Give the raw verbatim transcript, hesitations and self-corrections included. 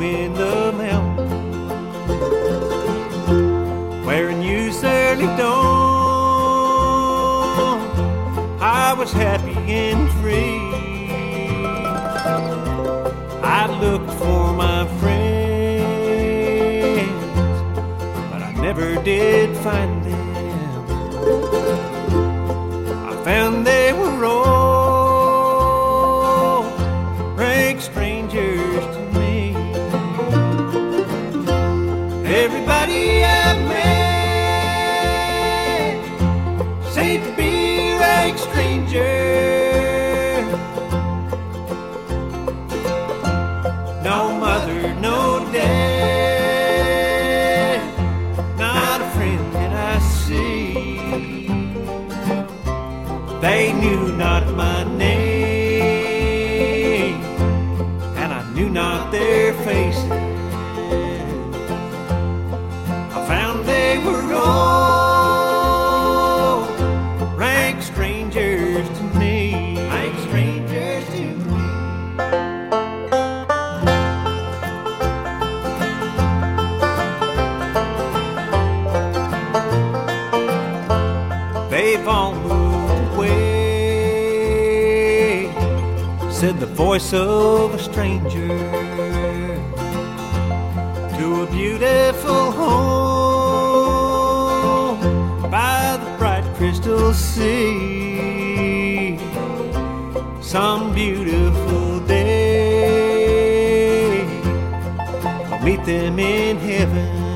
in the mountains, where in youth's early dawn I was happy and free. I looked for my friends, but I never did find them. I found they were all rank strangers to me. Everybody I met seemed to be rank strangers. No mother, no dad, not a friend did I see. They knew not my name, and I knew not their faces. I found they were all rank strangers to me. Rank strangers to me. They've all moved away, said the voice of a stranger, to a beautiful home by the bright crystal sea. Some beautiful day I'll meet them in heaven.